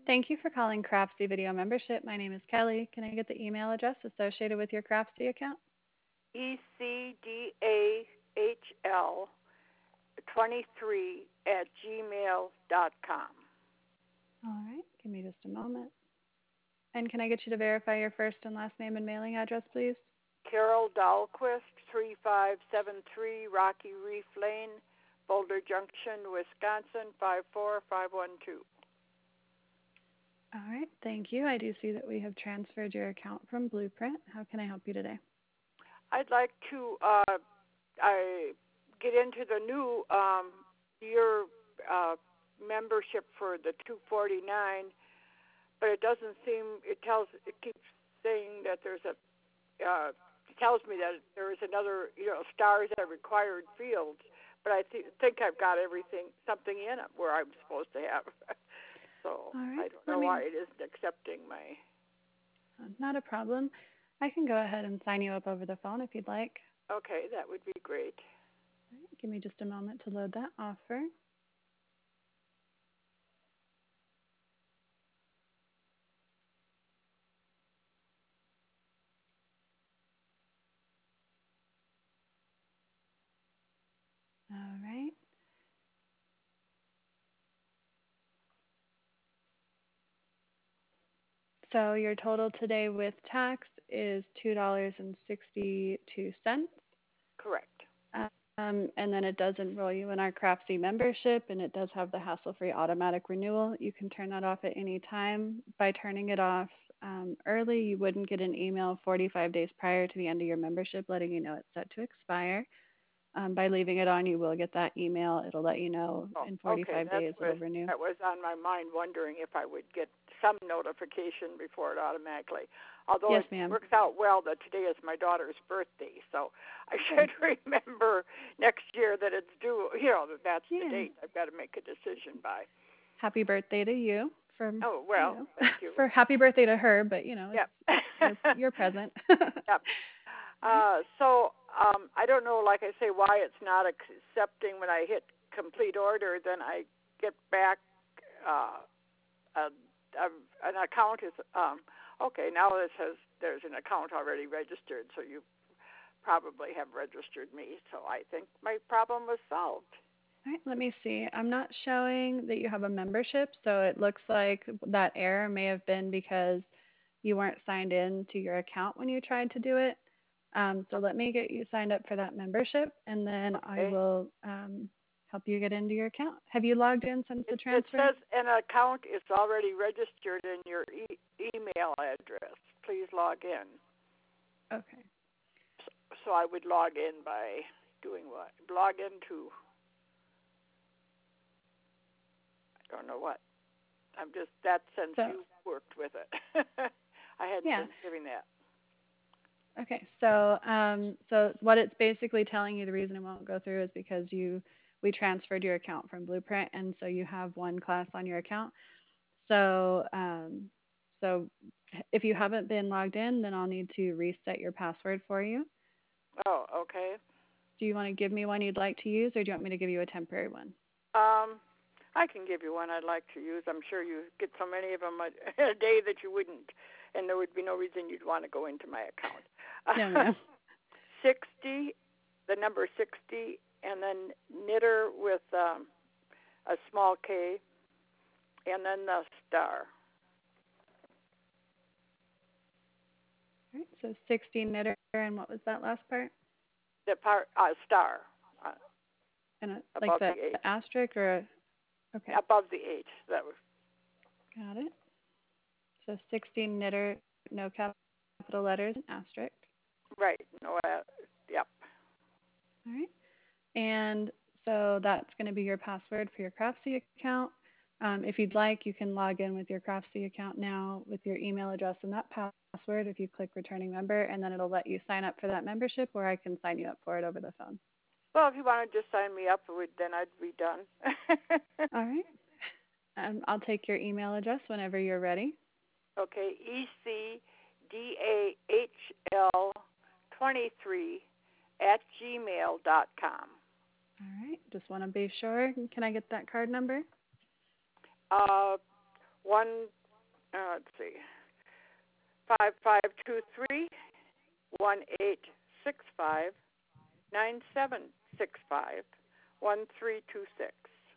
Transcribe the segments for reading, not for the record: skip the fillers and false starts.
Thank you for calling Craftsy Video Membership. My name is Kelly. Can I get the email address associated with your Craftsy account? ECDAHL23 at gmail.com. All right, give me just a moment. And can I get you to verify your first and last name and mailing address, please? Carol Dahlquist, 3573 Rocky Reef Lane, Boulder Junction, Wisconsin, 54512. All right, thank you. I do see that we have transferred your account from Blueprint. How can I help you today? I'd like to get into the new year membership for the 249, but it doesn't seem. It keeps saying that there's a. It tells me that there is another, stars at required fields, but I think I've got something in it where I'm supposed to have. So right, I don't know why it isn't accepting my. Not a problem. I can go ahead and sign you up over the phone if you'd like. Okay, that would be great. All right, give me just a moment to load that offer. All right. So your total today with tax is $2.62. Correct. And then it does enroll you in our Craftsy membership, and it does have the hassle-free automatic renewal. You can turn that off at any time. By turning it off early, you wouldn't get an email 45 days prior to the end of your membership letting you know it's set to expire. By leaving it on, you will get that email. It'll let you know in 45 days it'll renew. That was on my mind, wondering if I would get some notification before it automatically. Although yes, it works out well that today is my daughter's birthday, so I should remember next year that it's due. That's the date I've got to make a decision by. Happy birthday to you. Thank you. For happy birthday to her, but it's your present. Yep. So I don't know, like I say, why it's not accepting when I hit complete order. Then I get back an account is okay. Now it says there's an account already registered, so you probably have registered me. So I think my problem was solved. All right, let me see. I'm not showing that you have a membership, so it looks like that error may have been because you weren't signed in to your account when you tried to do it. So let me get you signed up for that membership, and then I will help you get into your account. Have you logged in since the transfer? It says an account is already registered in your email address. Please log in. Okay. So I would log in by doing what? Log into, I don't know what. I'm just, that since you worked with it. I hadn't been doing that. Okay, so what it's basically telling you, the reason it won't go through is because we transferred your account from Blueprint, and so you have one class on your account. So if you haven't been logged in, then I'll need to reset your password for you. Oh, okay. Do you want to give me one you'd like to use, or do you want me to give you a temporary one? I can give you one I'd like to use. I'm sure you get so many of them a day that you wouldn't, and there would be no reason you'd want to go into my account. No, ma'am. 60, the number 60, and then knitter with a small K, and then the star. All right, so 60 knitter, and what was that last part? The part star. And like the asterisk or okay. Above the H. That was. Got it. So 60 knitter, no capital letters, and asterisk. Right. No. Yep. All right. And so that's going to be your password for your Craftsy account. If you'd like, you can log in with your Craftsy account now with your email address and that password if you click returning member, and then it'll let you sign up for that membership, or I can sign you up for it over the phone. Well, if you want to just sign me up, then I'd be done. All right. I'll take your email address whenever you're ready. Okay, ECDAHL23 at gmail.com. All right. Just want to be sure. Can I get that card number? one. Let's see. 5523-1865-9765-1326.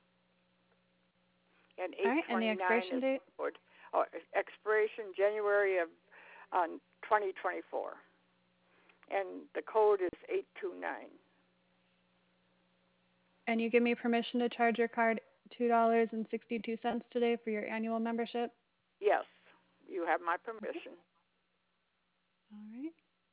And All right, and the 829 expiration is date? expiration January of 2024. And the code is 829. And you give me permission to charge your card $2.62 today for your annual membership? Yes, you have my permission. All right.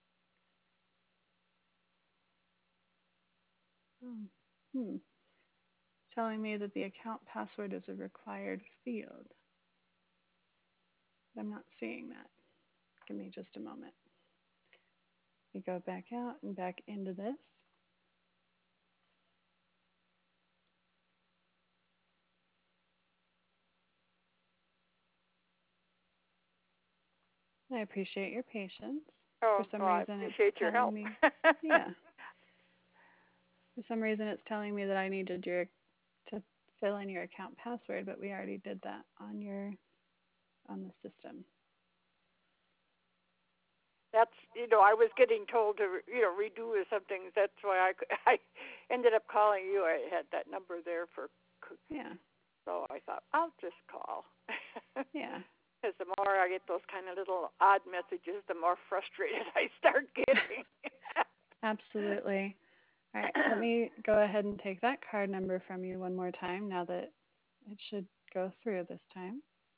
Telling me that the account password is a required field. I'm not seeing that. Give me just a moment. We go back out and back into this. I appreciate your patience. Oh, For some well, reason, I appreciate it's your telling help. me. Yeah. For some reason, it's telling me that I needed to fill in your account password, but we already did that on the system. That's, I was getting told to, redo or something. That's why I ended up calling you. I had that number there for. Yeah. So I thought, I'll just call. Yeah. Because the more I get those kind of little odd messages, the more frustrated I start getting. Absolutely. All right, let me go ahead and take that card number from you one more time now that it should go through this time.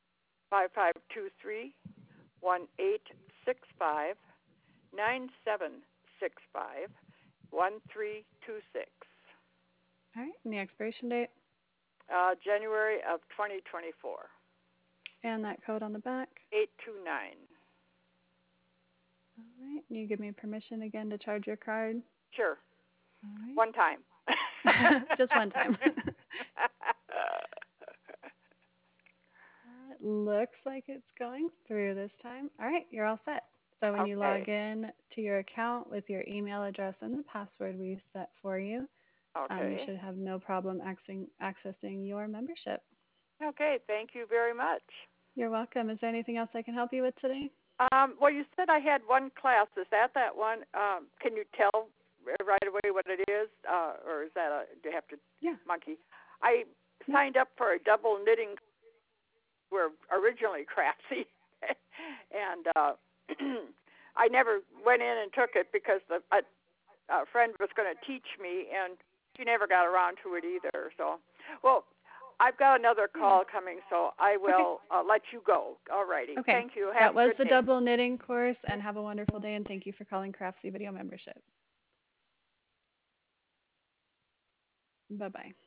5523-1865-9765-1326. All right, and the expiration date? January of 2024. And that code on the back? 829. All right, and you give me permission again to charge your card? Sure. All right. One time. Just one time. It looks like it's going through this time. All right, you're all set. So when you log in to your account with your email address and the password we set for you, you should have no problem accessing your membership. Okay, thank you very much. You're welcome. Is there anything else I can help you with today? Well, you said I had one class. Is that one? Can you tell right away what it is, or is that do you have to monkey? I signed up for a double knitting. We're originally craftsy, and I never went in and took it because a friend was going to teach me, and she never got around to it either. So, well, I've got another call coming, so I will let you go. All righty. Okay. Thank you. That was the double knitting course, and have a wonderful day, and thank you for calling Craftsy Video Membership. Bye-bye.